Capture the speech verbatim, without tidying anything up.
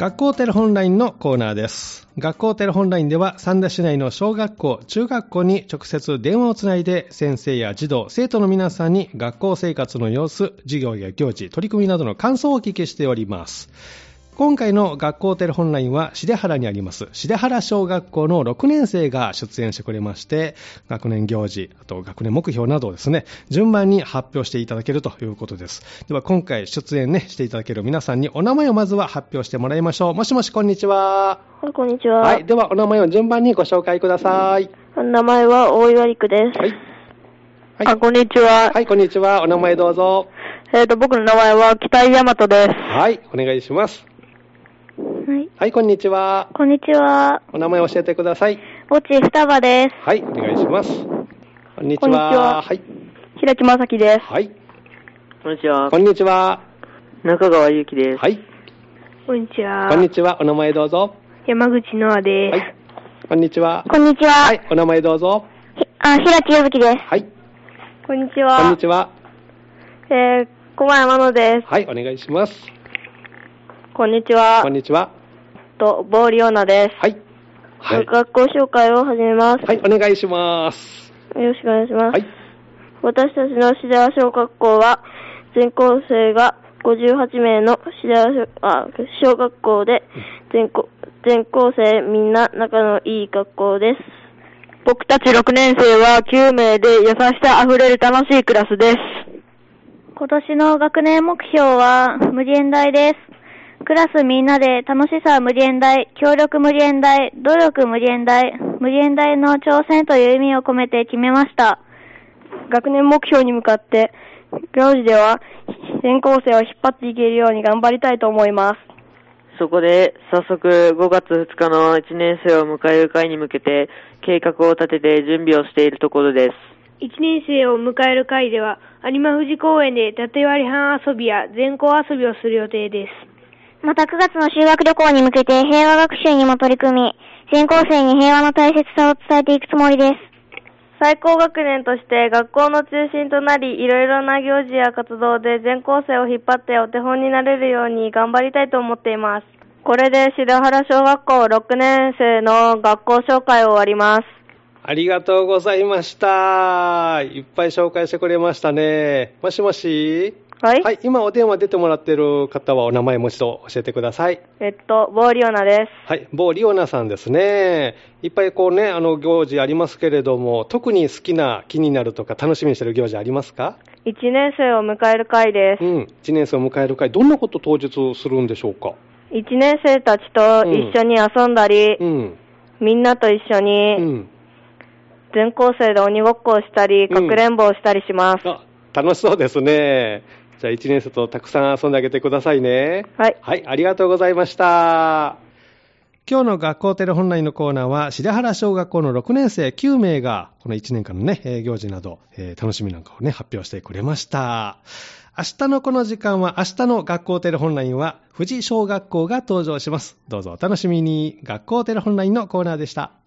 学校テレホンラインのコーナーです。学校テレホンラインでは三田市内の小学校、中学校に直接電話をつないで先生や児童、生徒の皆さんに学校生活の様子、授業や行事、取り組みなどの感想をお聞きしております。今回の学校テレホンラインは重原にあります重原小学校のろくねん生が出演してくれまして、学年行事、あと学年目標などをですね、順番に発表していただけるということです。では今回出演ねしていただける皆さんにお名前をまずは発表してもらいましょう。もしもし、こんにちは。 はい、こんにちは。 はい、ではお名前を順番にご紹介ください。 名前は大岩陸です。 はい。 はい、あ、こんにちは。 はい、こんにちは。お名前どうぞ。 えーと、僕の名前は北井大和です。 はい、お願いします。 はい。 はい、こんにちは。 こんにちは。 お名前を教えてください。 越智双葉です。 はい、お願いします。こんにちは。 こんにちは。 はい。 平木正樹です。 はい。 こんにちは。 こんにちは。 中川ゆきです。 はい。 こんにちは。 こんにちは。お名前どうぞ。 山口のあです。 はい。こんにちは。 こんにちは。 はい。お名前どうぞ。 あ、平木ゆずきです。 はい。 こんにちは。 こんにちは。 えー、小前山野です。 はい、お願いします。 こんにちは。 こんにちは。 と、ボーリオナです。 はい。はい。 学校紹介を始めます。 はい、お願いします。 よろしくお願いします。 はい。 私たちの重原小学校は、全校生がごじゅうはちめいの重原あ小学校で全校、全校生みんな仲のいい学校です。僕たちろくねん生はきゅうめいで優しさあふれる楽しいクラスです。今年の学年目標は無限大です。クラスみんなで楽しさ無限大、協力無限大、努力無限大、無限大の挑戦という意味を込めて決めました。学年目標に向かって行事では全校生を引っ張っていけるように頑張りたいと思います。 そこで早速ごがつふつかのいちねん生を迎える会に向けて計画を立てて準備をしているところです。 いちねん生を迎える会では有馬富士公園で縦割り班遊びや全校遊びをする予定です。 またくがつの修学旅行に向けて平和学習にも取り組み、全校生に平和の大切さを伝えていくつもりです。 最高学年として学校の中心となり、いろいろな行事や活動で全校生を引っ張ってお手本になれるように頑張りたいと思っています。これで重原小学校ろくねん生の学校紹介を終わります。 ありがとうございました。いっぱい紹介してくれましたね。もしもし。 はい。 はい、今お電話出てもらっている方はお名前もう一度教えてください。 えっと、ボーリオナです。 はい、ボーリオナさんですね。いっぱいこうね、あの行事ありますけれども、特に好きな、気になるとか楽しみにしている行事ありますか？ いちねん生を迎える会です。 うん、いちねん生を迎える会、どんなこと当日するんでしょうか？ いちねん生たちと一緒に遊んだり、うん、みんなと一緒に、うん、全校生で鬼ごっこをしたり、かくれんぼをしたりします。 うん、あ、楽しそうですね。じゃあいちねん生とたくさん遊んであげてくださいね。 はい。 はい、ありがとうございました。今日の学校テレホンラインのコーナーは、重原小学校のろくねん生きゅうめいが、このいちねんかんのね、行事など、えー、楽しみなんかをね、発表してくれました。明日のこの時間は、明日の学校テレホンラインは、富士小学校が登場します。どうぞお楽しみに。学校テレホンラインのコーナーでした。